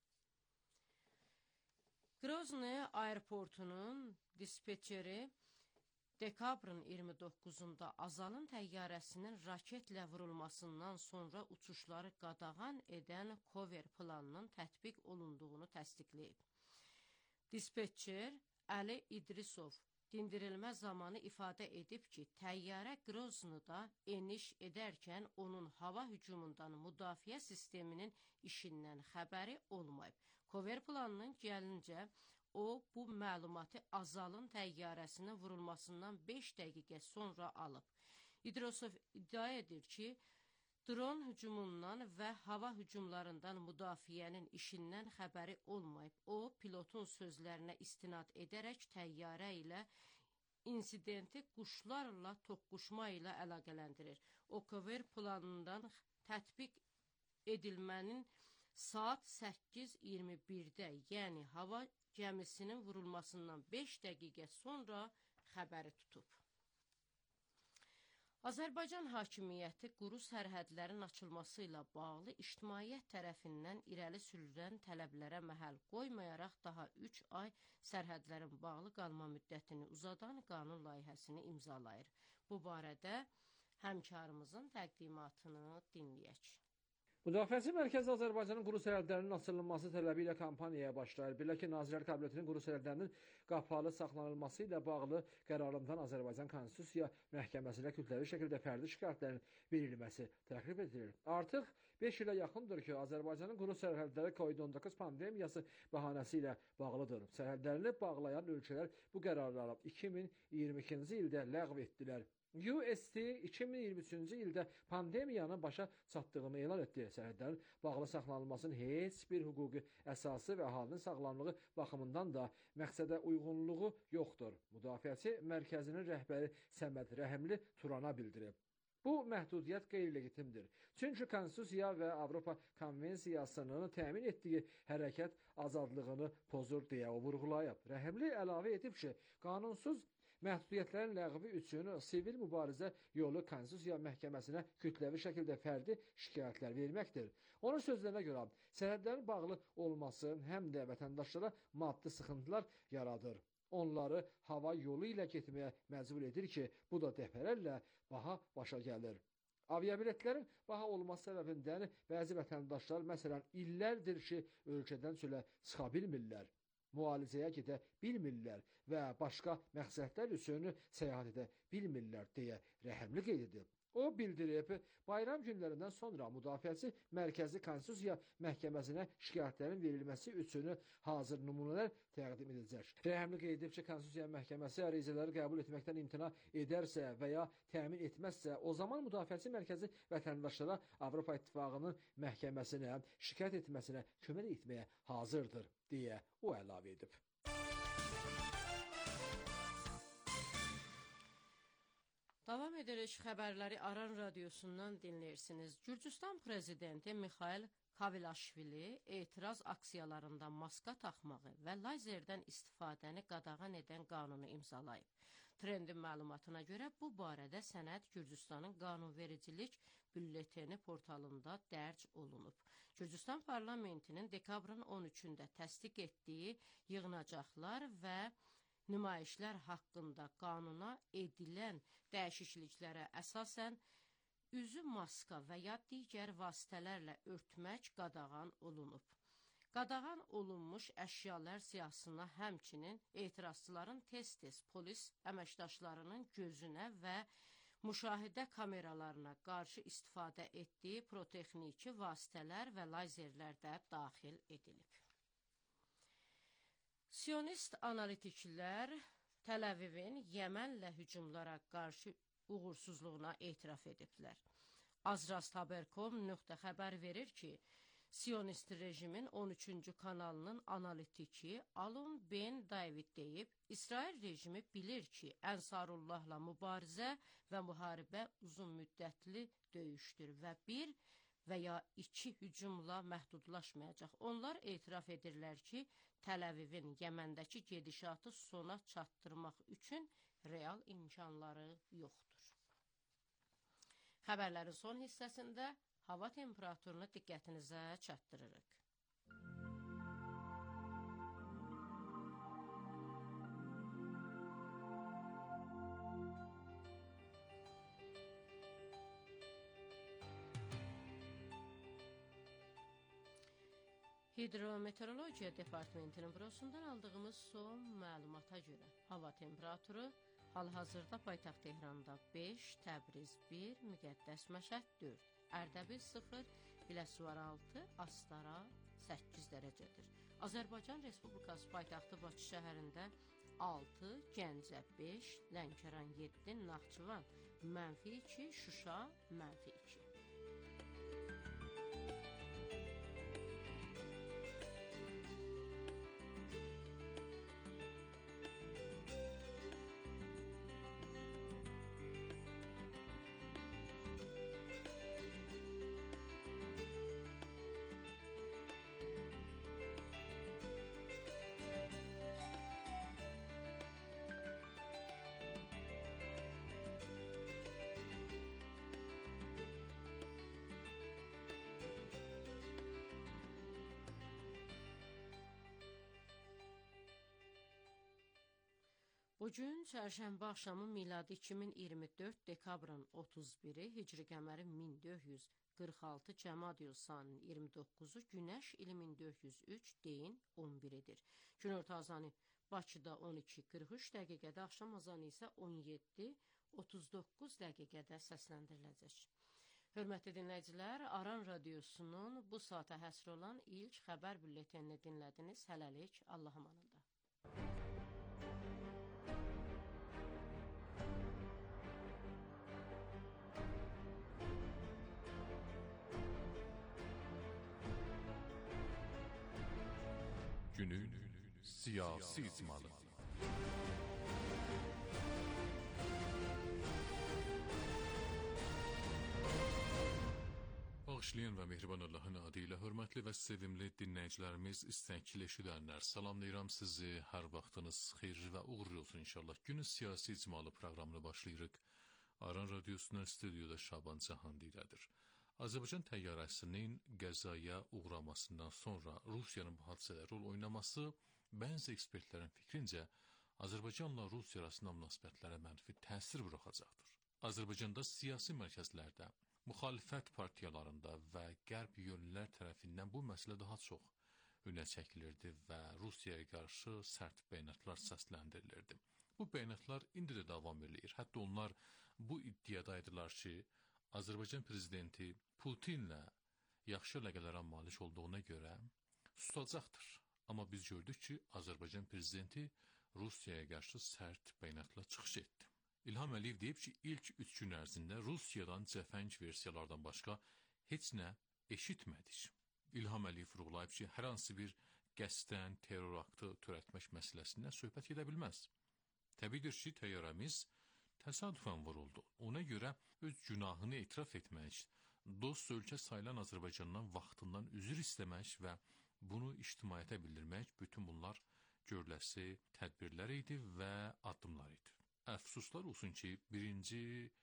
Grozny aeroportunun dispetçeri dekabrın iyirmi doqquzunda Azalın təyyarəsinin raketlə vurulmasından sonra uçuşları qadağan edən Kover planının tətbiq olunduğunu təsdiqləyib. Dispetçer Əli İdrisov dindirilmə zamanı ifadə edib ki, təyyarə Groznyda eniş edərkən onun hava hücumundan müdafiə sisteminin işindən xəbəri olmayıb. Kover planının gəlincə, o, bu məlumatı Azalın təyyarəsinin vurulmasından beş dəqiqə sonra alıb. İdrisov iddia edir ki, dron hücumundan və hava hücumlarından müdafiənin işindən xəbəri olmayıb. O, pilotun sözlərinə istinad edərək təyyarə ilə insidenti quşlarla toqquşma ilə əlaqələndirir. O, Kover planından tətbiq edilmənin saat səkkiz iyirmi birdə, yəni hava gəmisinin vurulmasından beş dəqiqə sonra xəbəri tutub. Azərbaycan hakimiyyəti quru sərhədlərin açılması ilə bağlı ictimaiyyət tərəfindən irəli sürülən tələblərə məhəl qoymayaraq daha üç ay sərhədlərin bağlı qalma müddətini uzadan qanun layihəsini imzalayır. Bu barədə həmkarımızın təqdimatını dinləyək. Müdafiəçi Mərkəzi Azərbaycanın quru sərhədlərinin açılması tələbi ilə kampaniyaya başlayır. Belə ki, Nazirlər Kabinetinin quru sərhədlərinin qapalı saxlanılması ilə bağlı qərarından Azərbaycan Konstitusiya Məhkəməsinə kütləvi şəkildə fərdi şikayətlərin verilməsi təklif edilir. Artıq beş ilə yaxındır ki, Azərbaycanın quru sərhədləri COVID on doqquz pandemiyası bəhanəsi ilə bağlıdır. Sərhədlərini bağlayan ölkələr bu qərarları iki min iyirmi ikinci ildə ləğv etdilər. U S T iki min iyirmi üçüncü ildə pandemiyanın başa çatdığını elan etdi. Sərhədlərin bağlı saxlanılmasının heç bir hüquqi əsası və əhalinin sağlamlığı baxımından da məqsədə uyğunluğu yoxdur. Müdafiəçi Mərkəzinin rəhbəri Səməd Rəhimli Turana bildirib. Bu məhdudiyyət qeyri-legitimdir. Çünki Konstitusiya və Avropa Konvensiyasının təmin etdiyi hərəkət azadlığını pozur deyə o vurğulayıb. Rəhimli əlavə edib ki, qanunsuz məhdudiyyətlərin ləğvi üçün sivil mübarizə yolu Konstitusiya məhkəməsinə kütləvi şəkildə fərdi şikayətlər verməkdir. Onun sözlərinə görə, sərhədlərin bağlı olması həm də vətəndaşlara maddi sıxıntılar yaradır. Onları hava yolu ilə getməyə məcbur edir ki, bu da dəfələrlə baha başa gəlir. Aviabiletlərin baha olması səbəbindən bəzi vətəndaşlar, məsələn, illərdir ki, ölkədən çölə çıxa bilmirlər, müalicəyə gedə bilmirlər və başqa məqsədlər üçün səyahət edə bilmirlər deyə Rəhimli qeyd edib. O bildirib, bayram günlərindən sonra müdafiəçi Mərkəzi Konstitusiya Məhkəməsinə şikayətlərin verilməsi üçün hazır nümunələr təqdim edəcək. Rəhimli qeyd edib ki, Konstitusiya Məhkəməsi ərizələri qəbul etməkdən imtina edərsə və ya təmin etməzsə, o zaman müdafiəçi mərkəzi vətəndaşlara Avropa İttifaqının məhkəməsinə şikayət etməsinə kömək etməyə hazırdır deyə o əlavə edib. Davam edirik, xəbərləri Aran radiosundan dinləyirsiniz. Gürcüstan prezidenti Mikhail Kavilaşvili etiraz aksiyalarında maska taxmağı və lazerdən istifadəni qadağan edən qanunu imzalayıb. Trendin məlumatına görə bu barədə sənəd Gürcüstanın qanunvericilik bülleteni portalında dərc olunub. Gürcüstan parlamentinin dekabrın on üçündə təsdiq etdiyi yığınacaqlar və nümayişlər haqqında qanuna edilən dəyişikliklərə əsasən üzü maska və ya digər vasitələrlə örtmək qadağan olunub. Qadağan olunmuş əşyalar siyahısına həmçinin etirazçıların tez-tez polis əməkdaşlarının gözünə və müşahidə kameralarına qarşı istifadə etdiyi protexniki vasitələr və lazerlər də daxil edilib. Siyonist analitiklər Təl-Əvivin Yəmənlə hücumlara qarşı uğursuzluğuna etiraf ediblər. Azrast Haber nöqtə com nöqtə xəbər verir ki, Siyonist rejimin on üçüncü kanalının analitiki Alon Ben David deyib, İsrail rejimi bilir ki, Ənsarullahla mübarizə və müharibə uzun müddətli döyüşdür və bir və ya iki hücumla məhdudlaşmayacaq. Onlar etiraf edirlər ki, Təl-Əvivin Yəməndəki gedişatı sona çatdırmaq üçün real imkanları yoxdur. Xəbərlərin son hissəsində hava temperaturunu diqqətinizə çatdırırıq. Hidrometeorologiya Departamentinin bürosundan aldığımız son məlumata görə hava temperaturu hal-hazırda paytaxt Tehranda beş, Təbriz bir, Müqəddəs Məşəd dörd, Ərdəbil sıfır, Biləsuvar altı, Astara səkkiz dərəcədir. Azərbaycan Respublikası paytaxtı Bakı şəhərində altı, Gəncə beş, Lənkəran yeddi, Naxçıvan mənfi iki, Şuşa mənfi iki. Bugün çərşənbə axşamı miladi iki min iyirmi dörd dekabrın otuz biri, hicri qəməri min dörd yüz qırx altı, Cəmadiyul Saninin iyirmi doqquzu, Günəş ili min dörd yüz üç, deyin on biridir. Günorta azanı Bakıda on iki qırx üç dəqiqədə, axşam azanı isə on yeddi otuz doqquz dəqiqədə səsləndiriləcək. Hörmətli dinləyicilər, Aran Radiosunun bu saata həsr olan ilk xəbər bülletenini dinlədiniz. Hələlik, Allah amanında. Günün siyasi icmalı. Bağışlayan və mehriban Allahın adı ilə hörmətli və sevimli dinləyicilərimiz, istəkli eşidənlər, salamlayıram sizi, hər vaxtınız xeyirli və uğurlu olsun inşallah. Günün siyasi icmalı proqramını başlayırıq. Aran Radiosunun stüdyoda Şaban Cahandidədir. Azərbaycan təyyarəsinin qəzaya uğramasından sonra Rusiyanın bu hadisədə rol oynaması bəzi ekspertlərin fikrincə Azərbaycanla Rusiya arasında münasibətlərə mənfi təsir buraxacaqdır. Azərbaycanda siyasi mərkəzlərdə, müxalifət partiyalarında və qərb yönlülər tərəfindən bu məsələ daha çox önə çəkilirdi və Rusiyaya qarşı sərt bəyanatlar səsləndirilirdi. Bu bəyanatlar indi də davam edir. Hətta onlar bu iddiada edirlər ki, Azərbaycan prezidenti Putinlə yaxşı əlaqələrə malik olduğuna görə susacaqdır. Amma biz gördük ki, Azərbaycan prezidenti Rusiyaya qarşı sərt bəyanatla çıxış etdi. İlham Əliyev deyib ki, ilk üç gün ərzində Rusiyadan cəfəng versiyalardan başqa heç nə eşitmədik. İlham Əliyev vurğulayıb ki, hər hansı bir qəsdən terror aktı törətmək məsələsindən söhbət gedə bilməz. Təbiidir ki, təyyarəmiz təsadüfən vuruldu. Ona görə öz günahını etiraf etmək, dost ölkə sayılan Azərbaycandan vaxtından üzr istəmək və bunu ictimaiyyətə bildirmək, bütün bunlar görüləsi tədbirlər idi və addımlar idi. Əfsuslar olsun ki, birinci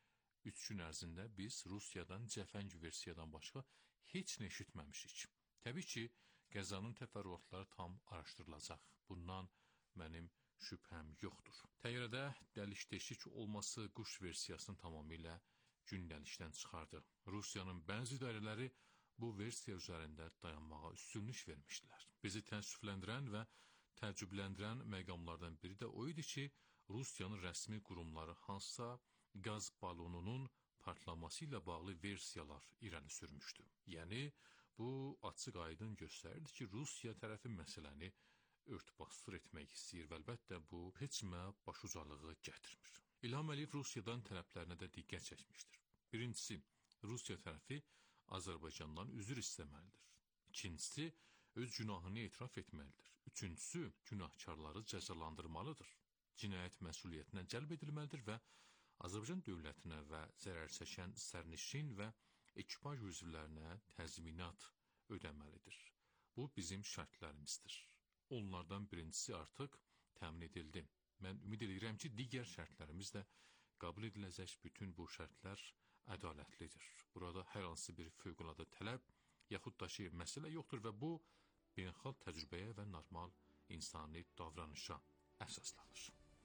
üç gün ərzində biz Rusiyadan cəfəng versiyadan başqa heç nə eşitməmişik. Təbii ki, qəzanın təfərrüatları tam araşdırılacaq. Bundan mənim şübhəm yoxdur. Təyyarədə dəliş-deşik olması quş versiyasını tamamilə gündəlikdən çıxardı. Rusiyanın bəzi dairələri bu versiya üzərində dayanmağa üstünlük vermişdilər. Bizi təəssüfləndirən və təəccübləndirən məqamlardan biri də o idi ki, Rusiyanın rəsmi qurumları hansısa qaz balonunun partlaması ilə bağlı versiyalar irəli sürmüşdü. Yəni, bu açıq aydın göstərirdi ki, Rusiya tərəfi məsələni örtbasdır etmək istəyir və əlbəttə bu heç mə başucalığı gətirmir. İlham Əliyev Rusiyadan tələblərinə də diqqət çəkmişdir. Birincisi, Rusiya tərəfi Azərbaycandan üzr istəməlidir. İkincisi, öz günahını etiraf etməlidir. Üçüncüsü, günahkarları cəzalandırmalıdır. Cinayət məsuliyyətinə cəlb edilməlidir və Azərbaycan dövlətinə və zərər çəkən sərnişin və ekipaj üzvlərinə təzminat ödəməlidir. Bu bizim şərtlərimizdir. Onlardan birincisi artıq təmin edildi. Mən ümid edirəm ki, digər şərtlərimiz də qəbul ediləcək. Bütün bu şərtlər ədalətlidir. Burada hər hansı bir fövqəladə tələb, yaxud da ki, məsələ yoxdur və bu, beynəlxalq təcrübəyə və normal insani davranışa əsaslanır.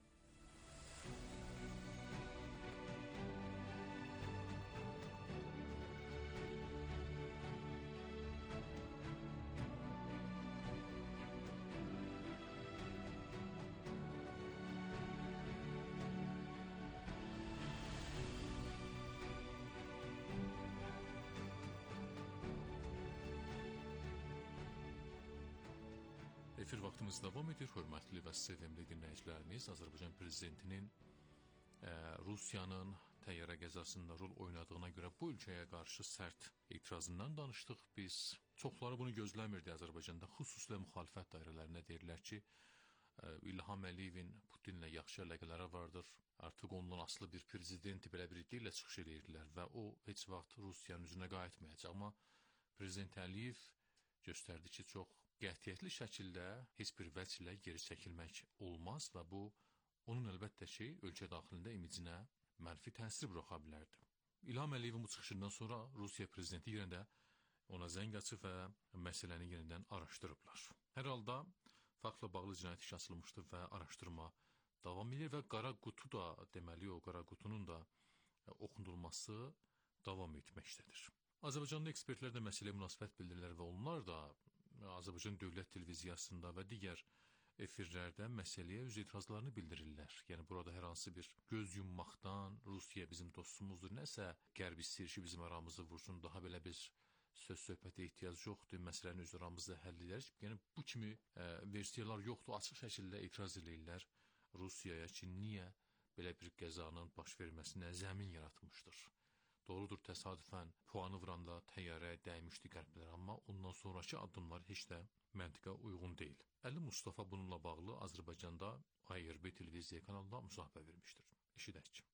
Efir vaxtımız davam edir, hörmətli və sevimli dinləyicilərimiz. Azərbaycan prezidentinin ə, Rusiyanın təyyarə qəzasında rol oynadığına görə bu ölkəyə qarşı sərt etirazından danışdıq. Biz çoxları bunu gözləmirdi Azərbaycanda, xüsusilə müxalifət dairələrində deyirlər ki, ə, İlham Əliyevin Putinlə yaxşı əlaqələri vardır. Artıq ondan asılı bir prezidenti belə bir iddia ilə çıxış edirdilər və o heç vaxt Rusiyanın üzünə qayıtmayacaq. Amma prezident Əliyev göstərdi ki, çox qətiyyətli şəkildə heç bir vəclə geri çəkilmək olmaz və bu, onun əlbəttə ki, ölkə daxilində imicinə mənfi təsir buraxa bilərdi. İlham Əliyevin bu çıxışından sonra Rusiya prezidenti yenə də ona zəng açıb və məsələni yenidən araşdırıblar. Hər halda faktla bağlı cinayət işi açılmışdı və araşdırma davam edir və qara qutu da, deməli o qara qutunun da oxunulması davam etməkdədir. Azərbaycanlı ekspertlər də məsələyə münasibət bildirirlər və onlar da Azərbaycan Dövlət Televiziyasında və digər efirlərdə məsələyə öz etirazlarını bildirirlər. Yəni burada hər hansı bir göz yummaqdan, Rusiya bizim dostumuzdur, nəsə qərb istəyir ki, bizim aramızı vursun, daha belə bir söz söhbətə ehtiyac yoxdur, məsələni öz aramızda həll edərik. Yəni bu kimi ə, versiyalar yoxdur, açıq şəkildə etiraz edirlər Rusiyaya ki, niyə belə bir qəzanın baş verməsinə zəmin yaratmışdır. Doğrudur, təsadüfən puanı vuranda təyyarə dəymişdi qərblər, amma ondan sonraki addımlar heç də məntiqə uyğun deyil. Əli Mustafa bununla bağlı Azərbaycanda A R B televiziya kanalında müsahibə vermişdir. Eşidək ki.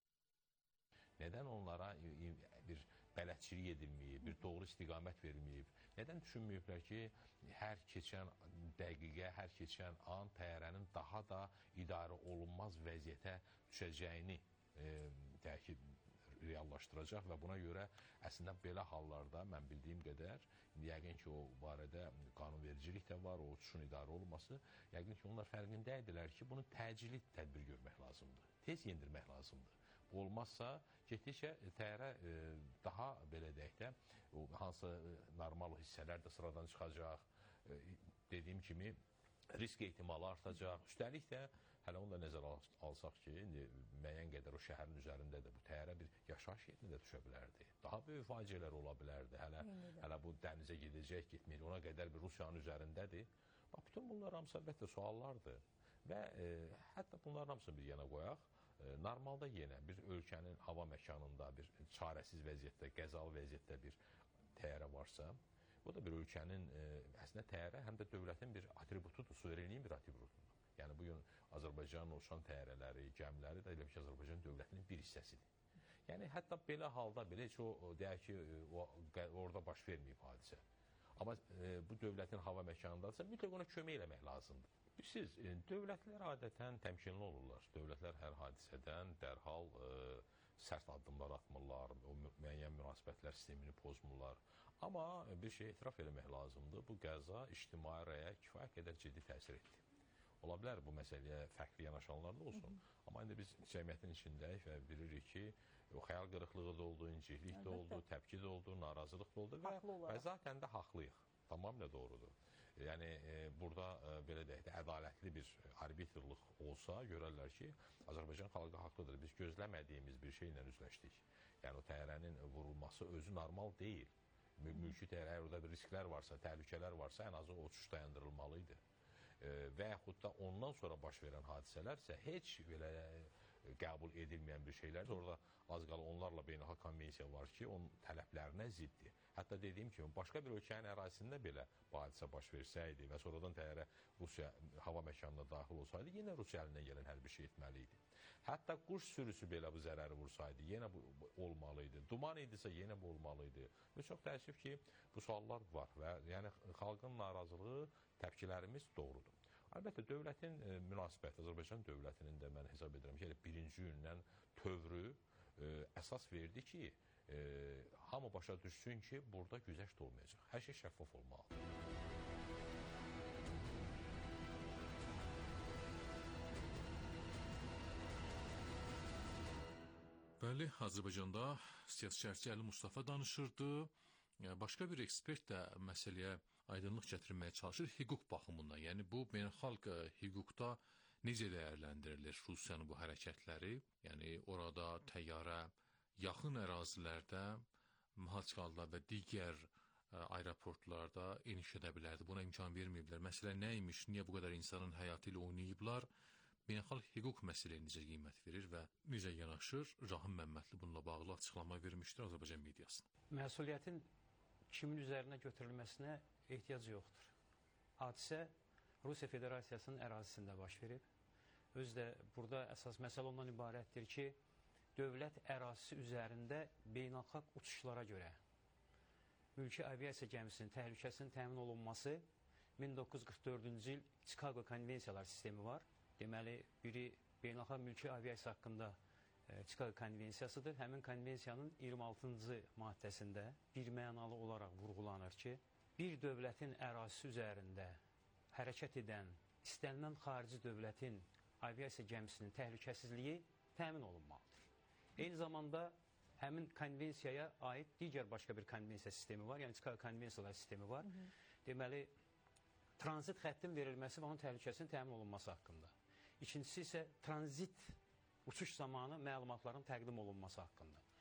Nədən onlara bir bələdçilik edilməyib, bir doğru istiqamət verilməyib? Nədən düşünməyiblər ki, hər keçən dəqiqə, hər keçən an təyyarənin daha da idarə olunmaz vəziyyətə düşəcəyini e, deyək ki, reallaşdıracaq və buna görə əslində belə hallarda mən bildiyim qədər, yəqin ki, o barədə qanunvericilik də var, o uçuşun idarə olunması, yəqin ki, onlar fərqində idilər ki, bunu təcili tədbir görmək lazımdır, tez yendirmək lazımdır. Bu olmazsa, getdikcə təyyarə e, daha belə deyək də, o, hansı e, normal hissələr də sıradan çıxacaq, e, dediyim kimi, risk ehtimalı artacaq, üstəlik də hələ onu da nəzərə alsaq ki, indi müəyyən qədər o şəhərin üzərində də bu təyyarə bir yaşayış yerinə də düşə bilərdi. Daha böyük faciələr ola bilərdi. Hələ, hələ bu dənizə gedəcək, getməyəcək, ona qədər bir Rusiyanın üzərindədir. Bax, bütün bunlar hamısı əlbəttə suallardır. Və e, hətta bunların hamısını bir yana qoyaq. E, normalda yenə bir ölkənin hava məkanında bir çarəsiz vəziyyətdə, qəzalı vəziyyətdə bir təyyarə varsa, bu da bir ölkənin, e, əslində təyyarə həm də dövlətin bir atributudur, suverenliyin bir atributudur. Yəni, bugün Azərbaycanın uçan təyyarələri, gəmiləri də elə ki, Azərbaycan dövlətinin bir hissəsidir. Yəni, hətta belə halda belə heç o, deyək ki, o, orada baş verməyib hadisə. Amma e, bu dövlətin hava məkanındadırsa, mütləq ona kömək eləmək lazımdır. Siz, e, dövlətlər adətən təmkinli olurlar. Dövlətlər hər hadisədən dərhal e, sərt addımlar atmırlar, o müəyyən münasibətlər sistemini pozmurlar. Amma bir şey etiraf eləmək lazımdır. Bu qəza ictimai rəyə kifayət qədər ciddi təsir etdi. Ola bilər bu məsələyə fərqli yanaşanlar da olsun. Hı -hı. Amma indi biz cəmiyyətin içindəyik və bilirik ki, o xəyal qırıqlığı da oldu, inciklik də oldu, təpki də oldu, narazılıq da oldu və, və zaten də haqlıyıq. Tamamilə doğrudur. Yəni, e, burada e, belə deyək də, ədalətli bir arbitrlıq olsa, görərlər ki, Azərbaycan xalqı haqlıdır. Biz gözləmədiyimiz bir şeylə üzləşdik. Yəni, o təyyarənin vurulması özü normal deyil. Mül mülki təyyarə, orada bir risklər varsa, təhlükələr varsa, ən azı o uçuş dayandırılmalıydı. Və yaxud da ondan sonra baş verən hadisələr isə heç belə qəbul edilməyən bir şeylər. Orada az qala onlarla beynəlxalq konvensiya var ki, onun tələblərinə ziddir. Hətta dediyim kimi, başqa bir ölkənin ərazisində belə bu hadisə baş versəydi və sonradan təyyarə Rusiya hava məkanına daxil olsaydı, yenə Rusiya əlindən gələn hər bir şey etməli idi. Hətta quş sürüsü belə bu zərəri vursaydı, yenə bu olmalıydı. Duman idisə, yenə bu olmalıydı. Və çox təəssüf ki, bu suallar var və yəni xalqın narazılığı, təpkilərimiz doğrudur. Əlbəttə, dövlətin e, münasibəti, Azərbaycan dövlətinin də mən hesab edirəm ki, birinci gündən tövrü e, əsas verdi ki, e, hamı başa düşsün ki, burada güzəşt olmayacaq. Hər şey şəffaf olmalıdır. Bəli, Azərbaycanda siyasətçi Əli Mustafa danışırdı. Başqa bir ekspert də məsələyə aydınlıq gətirməyə çalışır hüquq baxımından. Yəni, bu beynəlxalq hüquqda necə dəyərləndirilir Rusiyanın bu hərəkətləri? Yəni, orada təyyarə yaxın ərazilərdə, Mahaçqalda və digər aeroportlarda eniş edə bilərdi. Buna imkan verməyiblər. Məsələ nə imiş, niyə bu qədər insanın həyatı ilə oynayıblar? Beynəlxalq hüquq məsələyə necə qiymət verir və necə yanaşır? Rahim Məmmədli bununla bağlı açıqlama vermişdir Azərbaycan mediasına. Məsuliyyətin kimin üzərinə götürülməsinə ehtiyac yoxdur. Hadisə Rusiya Federasiyasının ərazisində baş verib. Özü də burada əsas məsələ ondan ibarətdir ki, dövlət ərazisi üzərində beynəlxalq uçuşlara görə mülki aviasiya gəmisinin təhlükəsinin təmin olunması min doqquz yüz qırx dördüncü il Chicago konvensiyalar sistemi var. Deməli, biri beynəlxalq mülki aviasiya haqqında e, Chicago konvensiyasıdır. Həmin konvensiyanın iyirmi altıncı maddəsində bir mənalı olaraq vurğulanır ki, bir dövlətin ərazisi üzərində hərəkət edən istənilən xarici dövlətin aviasiya gəmisinin təhlükəsizliyi təmin olunmalıdır. Eyni zamanda həmin konvensiyaya aid digər başqa bir konvensiya sistemi var, yəni Chicago konvensiyalar sistemi var. Hı -hı. Deməli, tranzit xəttin verilməsi və onun təhlükəsinin təmin olunması haqqında. İkincisi isə tranzit uçuş zamanı məlumatların təqdim olunması haqqında.